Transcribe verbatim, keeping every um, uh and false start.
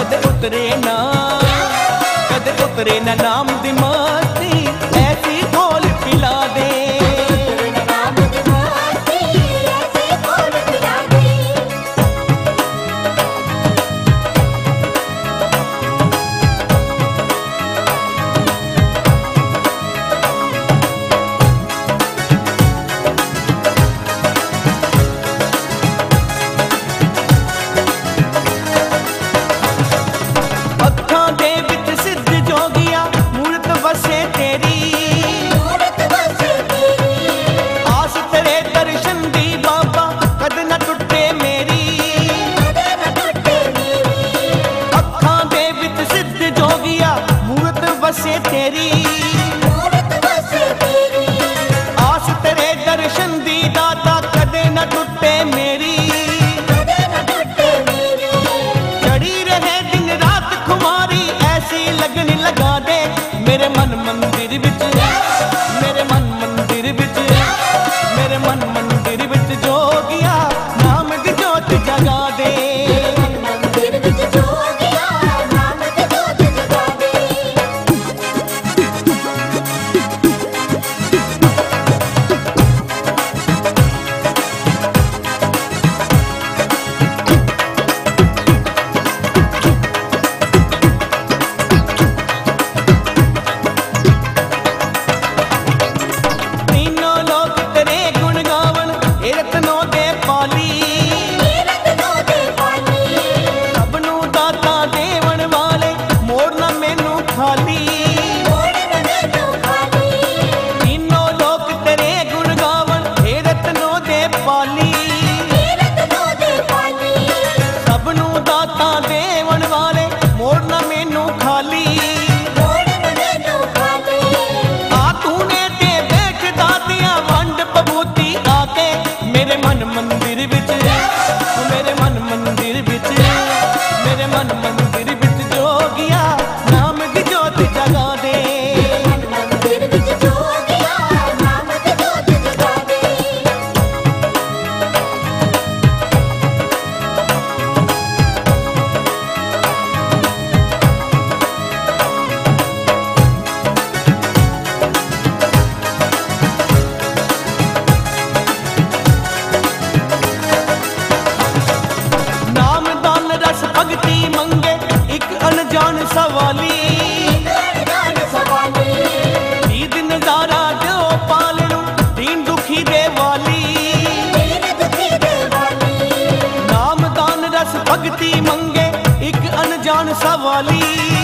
कदे उतरे ना, कदे उतरे ना नाम दी मस्ती, ऐसी घोल पिला दे। बसे तेरी आस तेरे दर्शन दी दाता, कदे न टूटे मेरी, चढ़ी रहे दिन रात खुमारी, ऐसी लगन लगा दे मेरे मन मंदिर विच, मेरे मन मंदिर विच, मेरे मन मंदिर विच जोगिया नाम दी जोत जगा दे। मेरे मन मंदिर विच, मेरे मन मंदिर विच, मेरे मन मंदिर विच जोगिया नाम दी जोत जगा दे। भगती मंगे एक अनजान सवाली, दीद नजारा जो पालू दीन दुखी दे वाली, नाम दान रस भगती मंगे एक अनजान सवाली।